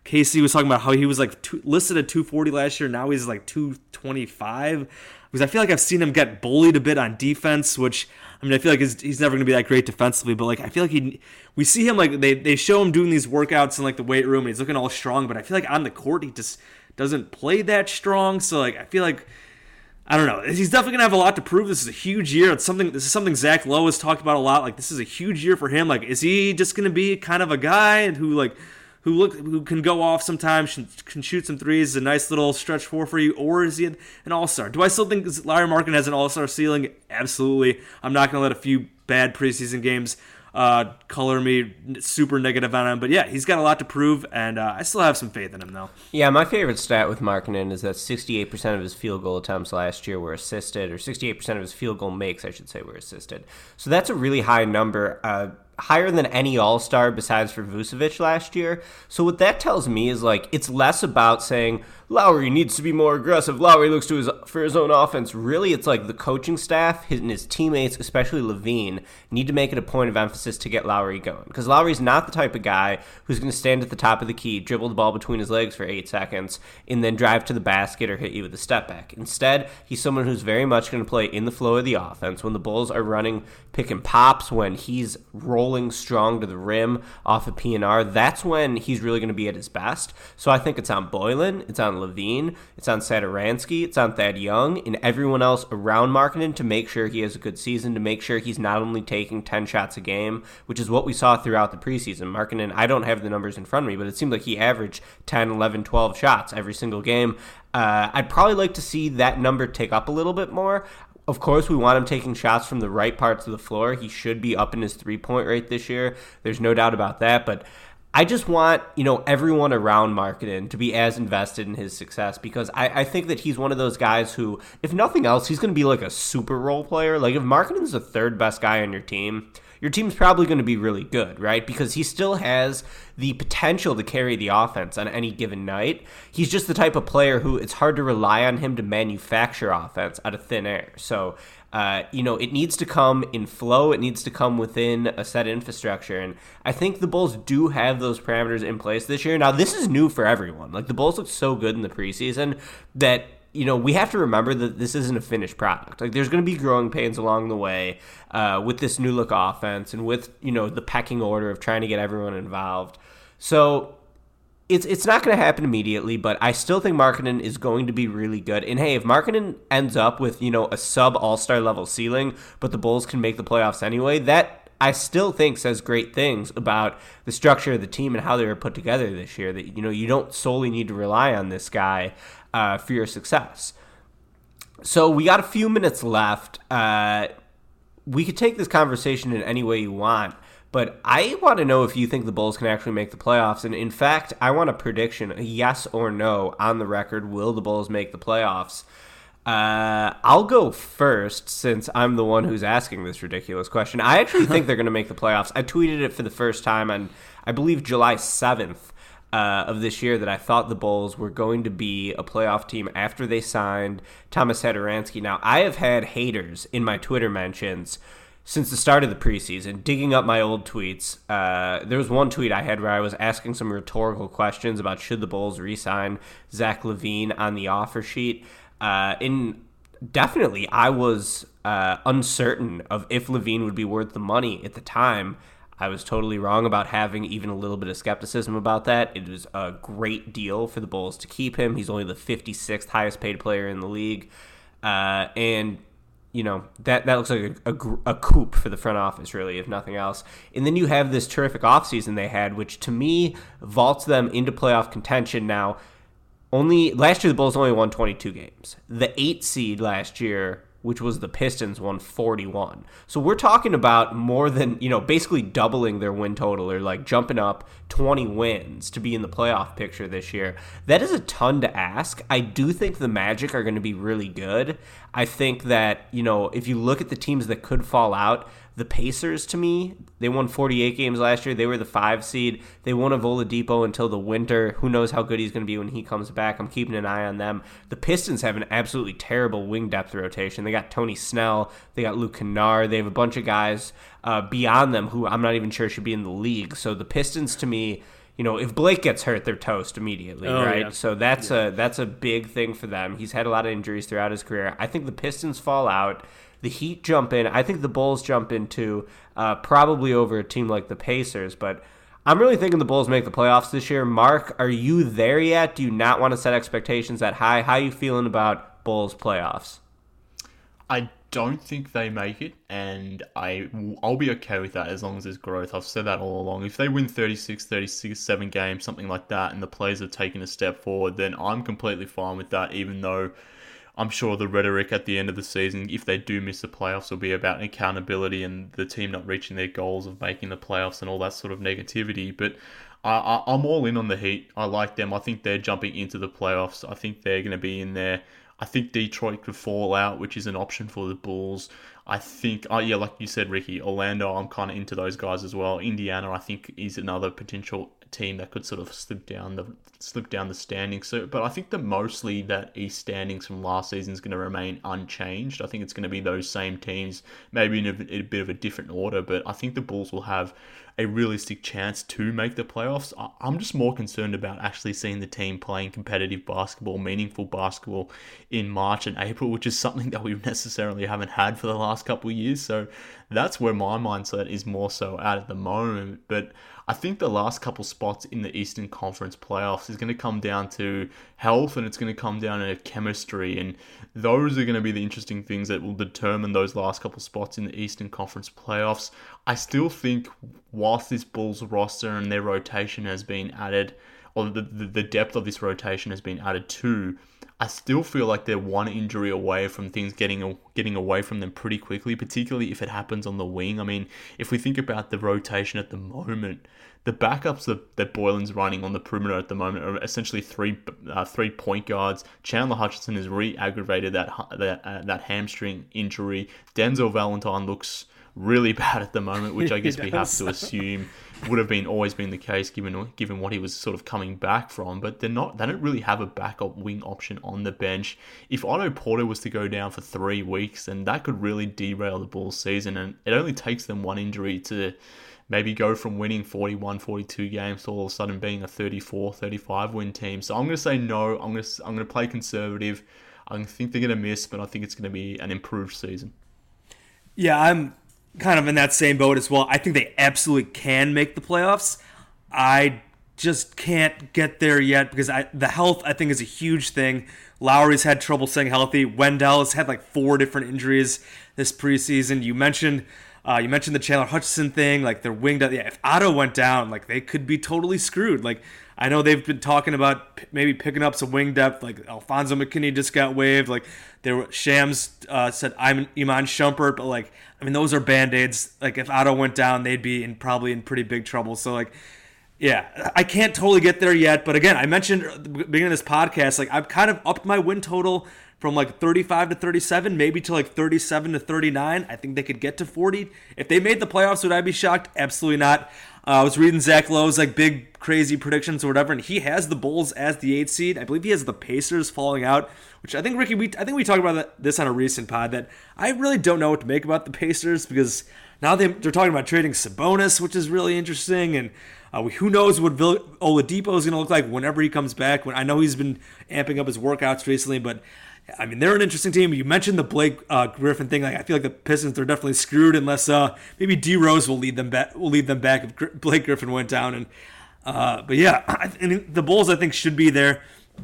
Casey was talking about how he was like listed at 240 last year. Now he's like 225. Because I feel like I've seen him get bullied a bit on defense, which, I mean, I feel like he's never going to be that great defensively, but like I feel like we see him, like they show him doing these workouts in like the weight room and he's looking all strong, but I feel like on the court he just doesn't play that strong. So like I feel like, I don't know, he's definitely gonna have a lot to prove. This is a huge year. This is something Zach Lowe has talked about a lot. Like this is a huge year for him. Like, is he just gonna be kind of a guy who can go off sometimes, can shoot some threes, is a nice little stretch four for you, or is he an all-star? Do I still think Lauri Markkanen has an all-star ceiling? Absolutely. I'm not going to let a few bad preseason games color me super negative on him. But yeah, he's got a lot to prove, and I still have some faith in him, though. Yeah, my favorite stat with Markkanen is that 68% of his field goal attempts last year were assisted, or 68% of his field goal makes, I should say, were assisted. So that's a really high number. Higher than any all-star besides for Vucevic last year. So what that tells me is like it's less about saying Lowry needs to be more aggressive. Lowry looks for his own offense. Really, it's like the coaching staff and his teammates, especially LaVine, need to make it a point of emphasis to get Lowry going. Because Lowry's not the type of guy who's going to stand at the top of the key, dribble the ball between his legs for 8 seconds, and then drive to the basket or hit you with a step back. Instead, he's someone who's very much going to play in the flow of the offense. When the Bulls are running pick and pops, when he's rolling strong to the rim off of PNR, that's when he's really going to be at his best. So I think it's on Boylen, it's on LaVine, it's on Satoransky, it's on Thad Young, and everyone else around Markkanen to make sure he has a good season, to make sure he's not only taking 10 shots a game, which is what we saw throughout the preseason. Markkanen, I don't have the numbers in front of me, but it seemed like he averaged 10, 11, 12 shots every single game. I'd probably like to see that number tick up a little bit more. Of course, we want him taking shots from the right parts of the floor. He should be up in his three-point rate this year. There's no doubt about that. But I just want, everyone around Markkanen to be as invested in his success, because I think that he's one of those guys who, if nothing else, he's going to be like a super role player. Like if Markkanen's the third best guy on your team's probably going to be really good, right? Because he still has the potential to carry the offense on any given night. He's just the type of player who it's hard to rely on him to manufacture offense out of thin air. So, it needs to come in flow. It needs to come within a set infrastructure. And I think the Bulls do have those parameters in place this year. Now, this is new for everyone. Like the Bulls look so good in the preseason that we have to remember that this isn't a finished product. Like, there's going to be growing pains along the way with this new look offense and with, the pecking order of trying to get everyone involved. So it's not going to happen immediately, but I still think Markkanen is going to be really good. And hey, if Markkanen ends up with, a sub all-star level ceiling, but the Bulls can make the playoffs anyway, that I still think says great things about the structure of the team and how they were put together this year, that, you don't solely need to rely on this guy for your success. So we got a few minutes left. We could take this conversation in any way you want, but I want to know if you think the Bulls can actually make the playoffs. And in fact, I want a prediction, a yes or no on the record. Will the Bulls make the playoffs? I'll go first since I'm the one who's asking this ridiculous question. I actually think they're going to make the playoffs. I tweeted it for the first time on, I believe, July 7th. Of this year, that I thought the Bulls were going to be a playoff team after they signed Thomas Satoransky. Now, I have had haters in my Twitter mentions since the start of the preseason, digging up my old tweets. There was one tweet I had where I was asking some rhetorical questions about should the Bulls re-sign Zach LaVine on the offer sheet. Definitely, I was uncertain of if LaVine would be worth the money at the time. I was totally wrong about having even a little bit of skepticism about that. It was a great deal for the Bulls to keep him. He's only the 56th highest paid player in the league. And, that looks like a coup for the front office, really, if nothing else. And then you have this terrific offseason they had, which to me vaults them into playoff contention. Now, last year the Bulls only won 22 games. The 8 seed last year, which was the Pistons, won 41. So we're talking about more than, basically doubling their win total, or like jumping up 20 wins to be in the playoff picture this year. That is a ton to ask. I do think the Magic are going to be really good. I think that, if you look at the teams that could fall out, the Pacers, to me, they won 48 games last year. They were the 5 seed. They won a Oladipo until the winter. Who knows how good he's going to be when he comes back. I'm keeping an eye on them. The Pistons have an absolutely terrible wing depth rotation. They got Tony Snell. They got Luke Kennard. They have a bunch of guys beyond them who I'm not even sure should be in the league. So the Pistons, to me, if Blake gets hurt, they're toast immediately, right? Yeah. So that's a big thing for them. He's had a lot of injuries throughout his career. I think the Pistons fall out. The Heat jump in. I think the Bulls jump in too, probably over a team like the Pacers. But I'm really thinking the Bulls make the playoffs this year. Mark, are you there yet? Do you not want to set expectations that high? How are you feeling about Bulls playoffs? I don't think they make it, and I'll be okay with that as long as there's growth. I've said that all along. If they win 37 games, something like that, and the players have taken a step forward, then I'm completely fine with that, even though I'm sure the rhetoric at the end of the season, if they do miss the playoffs, will be about accountability and the team not reaching their goals of making the playoffs and all that sort of negativity. But I'm all in on the Heat. I like them. I think they're jumping into the playoffs. I think they're going to be in there. I think Detroit could fall out, which is an option for the Bulls. I think, like you said, Ricky, Orlando, I'm kind of into those guys as well. Indiana, I think, is another potential team that could sort of slip down the standings. So, but I think that mostly that East standings from last season is going to remain unchanged. I think it's going to be those same teams, maybe in a bit of a different order. But I think the Bulls will have a realistic chance to make the playoffs. I'm just more concerned about actually seeing the team playing competitive basketball, meaningful basketball in March and April, which is something that we necessarily haven't had for the last couple of years. So that's where my mindset is more so at the moment. But I think the last couple spots in the Eastern Conference playoffs is going to come down to health, and it's going to come down to chemistry, and those are going to be the interesting things that will determine those last couple spots in the Eastern Conference playoffs. I still think whilst this Bulls roster and their rotation has been added, or the depth of this rotation has been added to, I still feel like they're one injury away from things getting away from them pretty quickly, particularly if it happens on the wing. I mean, if we think about the rotation at the moment, the backups that Boylan's running on the perimeter at the moment are essentially three point guards. Chandler Hutchinson has re-aggravated that hamstring injury. Denzel Valentine looks really bad at the moment, which I guess we have to assume would have always been the case given what he was sort of coming back from. But they don't really have a backup wing option on the bench. If Otto Porter was to go down for 3 weeks, then that could really derail the Bulls season, and it only takes them one injury to maybe go from winning 41, 42 games to all of a sudden being a 34, 35 win team. So I'm going to say no. I'm going to play conservative. I think they're going to miss, but I think it's going to be an improved season. Yeah, I'm kind of in that same boat as well. I think they absolutely can make the playoffs. I just can't get there yet because the health, I think, is a huge thing. Lowry's had trouble staying healthy. Wendell has had like 4 different injuries this preseason. You mentioned the Chandler Hutchinson thing. Like, they're winged out. Yeah, if Otto went down, like, they could be totally screwed. Like, I know they've been talking about maybe picking up some wing depth. Like, Alfonso McKinney just got waived. Like, Shams said Iman Shumpert, but like, I mean, those are Band-Aids. Like, if Otto went down, they'd be probably in pretty big trouble. So, like, yeah, I can't totally get there yet. But again, I mentioned at the beginning of this podcast, like, I've kind of upped my win total from like 35 to 37, maybe to like 37 to 39. I think they could get to 40. If they made the playoffs, would I be shocked? Absolutely not. I was reading Zach Lowe's like big crazy predictions or whatever, and he has the Bulls as the 8th seed. I believe he has the Pacers falling out, which I think, Ricky, we talked about this on a recent pod, that I really don't know what to make about the Pacers, because now they're talking about trading Sabonis, which is really interesting, and who knows what Oladipo is going to look like whenever he comes back. I know he's been amping up his workouts recently, but I mean, they're an interesting team. You mentioned the Blake Griffin thing. Like, I feel like the Pistons are definitely screwed unless maybe D Rose will lead them back. If Blake Griffin went down. And but yeah, the Bulls, I think, should be there.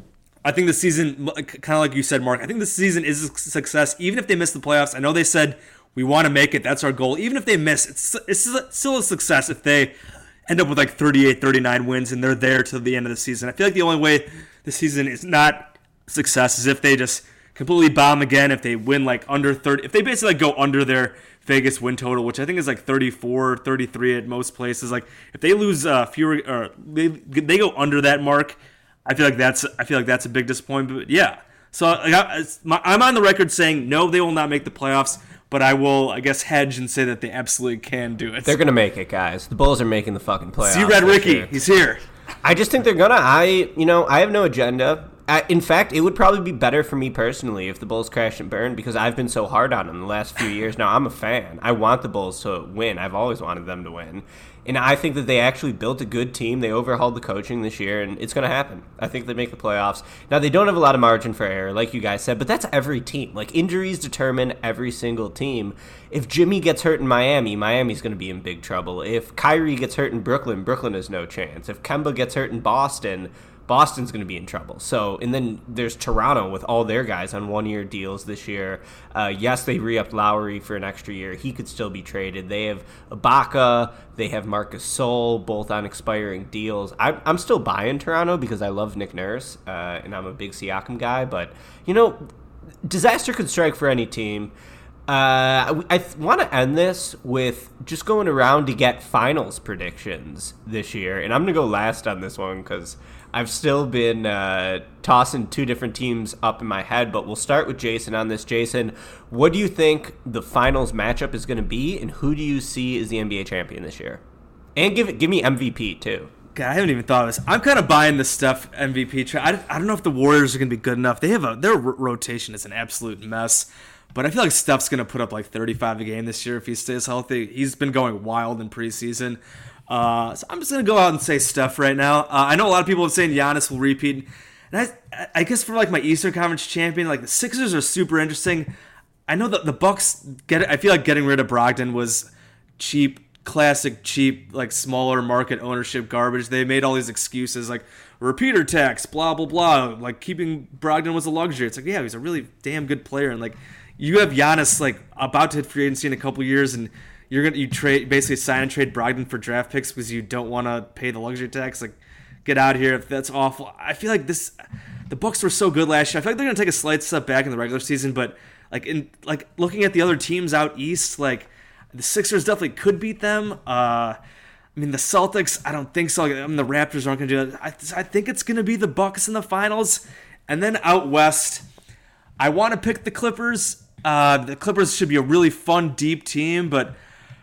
I think the season, kind of like you said, Mark, I think the season is a success. Even if they miss the playoffs, I know they said we want to make it. That's our goal. Even if they miss, it's still a success if they end up with like 38, 39 wins and they're there to the end of the season. I feel like the only way the season is not success is if they just completely bomb again, if they win like under 30, if they basically like go under their Vegas win total, which I think is like 34, 33 at most places. Like, if they lose fewer, or they go under that mark, I feel like that's a big disappointment. But yeah, so I'm on the record saying no, they will not make the playoffs, but I will, I guess, hedge and say that they absolutely can do it. They're gonna make it, guys. The Bulls are making the fucking playoffs. See Red Ricky, he's here. I just think they're gonna. I have no agenda. In fact, it would probably be better for me personally if the Bulls crash and burn because I've been so hard on them the last few years. Now, I'm a fan. I want the Bulls to win. I've always wanted them to win. And I think that they actually built a good team. They overhauled the coaching this year, and it's going to happen. I think they make the playoffs. Now, they don't have a lot of margin for error, like you guys said, but that's every team. Like, injuries determine every single team. If Jimmy gets hurt in Miami, Miami's going to be in big trouble. If Kyrie gets hurt in Brooklyn, Brooklyn has no chance. If Kemba gets hurt in Boston, Boston's going to be in trouble. So, and then there's Toronto with all their guys on one-year deals this year. Yes, they re-upped Lowry for an extra year. He could still be traded. They have Ibaka. They have Marcus Sol, both on expiring deals. I'm still buying Toronto because I love Nick Nurse, and I'm a big Siakam guy. But, disaster could strike for any team. I want to end this with just going around to get finals predictions this year. And I'm going to go last on this one because I've still been tossing two different teams up in my head, but we'll start with Jason on this. Jason, what do you think the finals matchup is going to be, and who do you see as the NBA champion this year? And give me MVP too. God, I haven't even thought of this. I'm kind of buying this Steph MVP. I don't know if the Warriors are going to be good enough. Their rotation is an absolute mess. But I feel like Steph's going to put up like 35 a game this year if he stays healthy. He's been going wild in preseason. So I'm just going to go out and say Steph right now. I know a lot of people are saying Giannis will repeat. And I guess for like my Eastern Conference champion, like the Sixers are super interesting. I know that the Bucks I feel like getting rid of Brogdon was classic cheap, like smaller market ownership garbage. They made all these excuses like repeater tax, blah, blah, blah. Like keeping Brogdon was a luxury. It's like, yeah, he's a really damn good player. And like you have Giannis like about to hit free agency in a couple years and you basically sign and trade Brogdon for draft picks because you don't want to pay the luxury tax. Like, get out of here if that's awful. I feel like the Bucks were so good last year. I feel like they're gonna take a slight step back in the regular season, but like looking at the other teams out east, like the Sixers definitely could beat them. I mean the Celtics, I don't think so. I mean the Raptors aren't gonna do that. I think it's gonna be the Bucks in the finals, and then out west, I want to pick the Clippers. The Clippers should be a really fun, deep team, but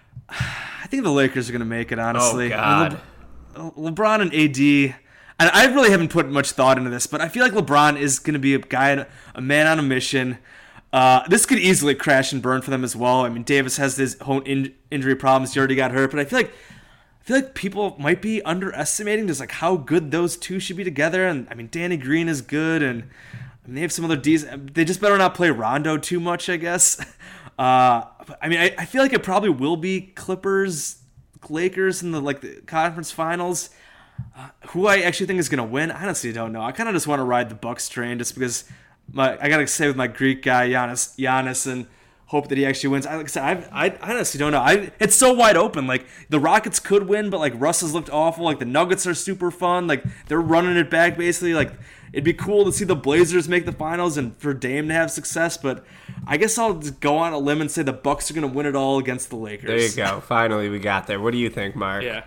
I think the Lakers are going to make it, honestly. Oh, God. LeBron and AD, and I really haven't put much thought into this, but I feel like LeBron is going to be a man on a mission. This could easily crash and burn for them as well. I mean, Davis has his own injury problems. He already got hurt, but I feel like people might be underestimating just like how good those two should be together. And I mean, Danny Green is good, and they have some other D's. They just better not play Rondo too much, I guess. I mean, I feel like it probably will be Clippers, Lakers in the conference finals. Who I actually think is going to win, I honestly don't know. I kind of just want to ride the Bucks train just because I got to stay with my Greek guy, Giannis, and hope that he actually wins. Like I said, I honestly don't know. It's so wide open. Like, the Rockets could win, but, like, Russ has looked awful. Like, the Nuggets are super fun. Like, they're running it back, basically. Like, it'd be cool to see the Blazers make the finals and for Dame to have success, but I guess I'll just go on a limb and say the Bucks are going to win it all against the Lakers. There you go. Finally, we got there. What do you think, Mark? Yeah.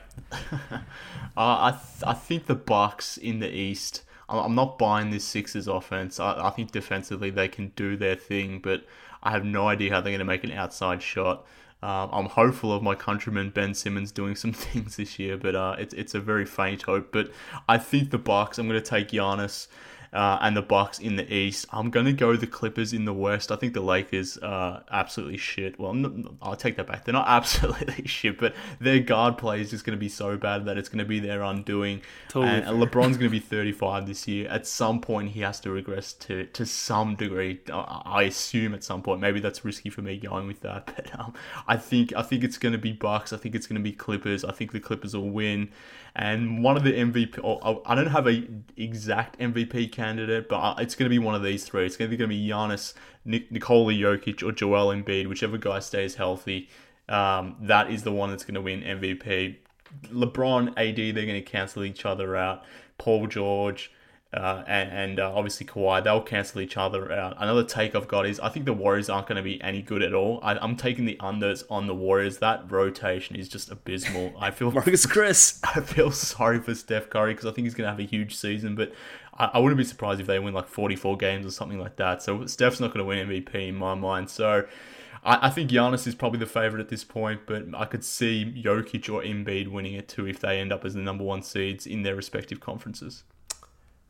I think the Bucks in the East. I'm not buying this Sixers offense. I think defensively they can do their thing, but I have no idea how they're going to make an outside shot. I'm hopeful of my countryman Ben Simmons doing some things this year, but it's a very faint hope. But I think the Bucks. I'm going to take Giannis and the Bucks in the East. I'm going to go the Clippers in the West. I think the Lakers are absolutely shit. Well, I'll take that back. They're not absolutely shit, but their guard play is just going to be so bad that it's going to be their undoing. Totally and LeBron's going to be 35 this year. At some point, he has to regress to some degree. I assume at some point. Maybe that's risky for me going with that, but I think it's going to be Bucks. I think it's going to be Clippers. I think the Clippers will win. And one of the MVP, I don't have an exact MVP candidate, but it's going to be one of these three. It's going to be Giannis, Nikola Jokic, or Joel Embiid, whichever guy stays healthy. That is the one that's going to win MVP. LeBron, AD, they're going to cancel each other out. Paul George, and obviously Kawhi, they'll cancel each other out. Another take I've got is I think the Warriors aren't going to be any good at all. I'm taking the unders on the Warriors. That rotation is just abysmal. I feel Marcus Chris. I feel sorry for Steph Curry because I think he's going to have a huge season, but I wouldn't be surprised if they win like 44 games or something like that. So Steph's not going to win MVP in my mind. So I think Giannis is probably the favorite at this point, but I could see Jokic or Embiid winning it too if they end up as the number one seeds in their respective conferences.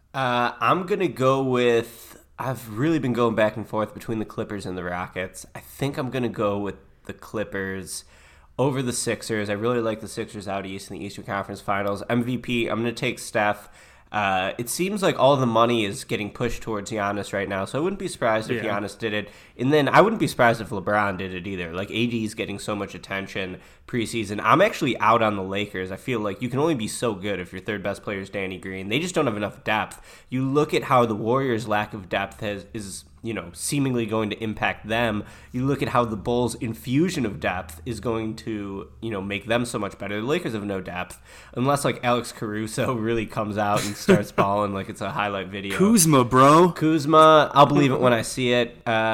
I'm going to go with, I've really been going back and forth between the Clippers and the Rockets. I think I'm going to go with the Clippers over the Sixers. I really like the Sixers out east in the Eastern Conference Finals. MVP, I'm going to take Steph. It seems like all the money is getting pushed towards Giannis right now, so I wouldn't be surprised if Giannis did it. And then I wouldn't be surprised if LeBron did it either. Like, AD is getting so much attention preseason. I'm actually out on the Lakers. I feel like you can only be so good if your third best player is Danny Green. They just don't have enough depth. You look at how the Warriors' lack of depth is seemingly going to impact them. You look at how the Bulls' infusion of depth is going to, make them so much better. The Lakers have no depth unless like Alex Caruso really comes out and starts balling like it's a highlight video. Kuzma, I'll believe it when I see it.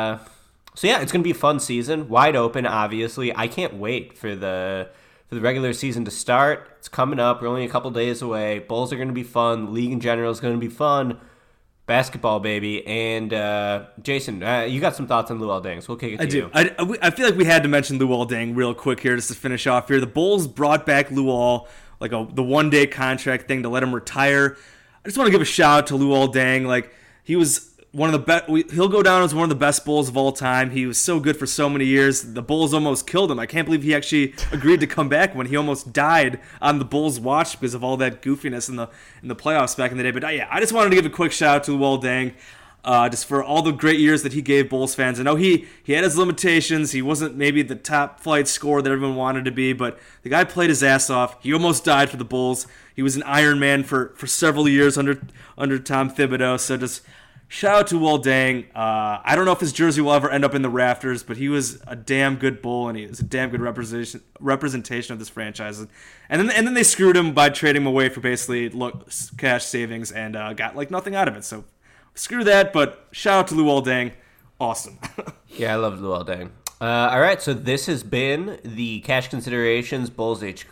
So yeah, it's going to be a fun season, wide open. Obviously, I can't wait for the regular season to start. It's coming up. We're only a couple days away. Bulls are going to be fun. The league in general is going to be fun. Basketball, baby. And Jason, you got some thoughts on Luol Deng, so we'll kick it to you. I feel like we had to mention Luol Deng real quick here just to finish off here. The Bulls brought back Luol, like the one-day contract thing to let him retire. I just want to give a shout out to Luol Deng. Like, he was one of the best. He'll go down as one of the best Bulls of all time. He was so good for so many years. The Bulls almost killed him. I can't believe he actually agreed to come back when he almost died on the Bulls' watch because of all that goofiness in the playoffs back in the day. But yeah, I just wanted to give a quick shout out to Luol Deng, just for all the great years that he gave Bulls fans. I know he had his limitations. He wasn't maybe the top flight scorer that everyone wanted to be, but the guy played his ass off. He almost died for the Bulls. He was an Iron Man for several years under Tom Thibodeau. So just shout out to Luol Deng. I don't know if his jersey will ever end up in the rafters, but he was a damn good Bull, and he was a damn good representation of this franchise. And then they screwed him by trading him away for basically cash savings and got like nothing out of it. So screw that, but shout out to Luol Deng. Awesome. Yeah, I love Luol Deng. All right, so this has been the Cash Considerations Bulls HQ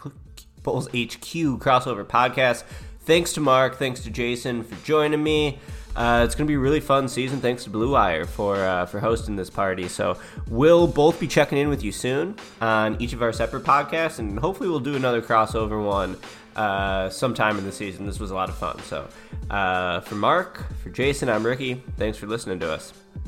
crossover podcast. Thanks to Mark. Thanks to Jason for joining me. It's going to be a really fun season. Thanks to Blue Wire for hosting this party. So we'll both be checking in with you soon on each of our separate podcasts, and hopefully we'll do another crossover one sometime in the season. This was a lot of fun. So for Mark, for Jason, I'm Ricky. Thanks for listening to us.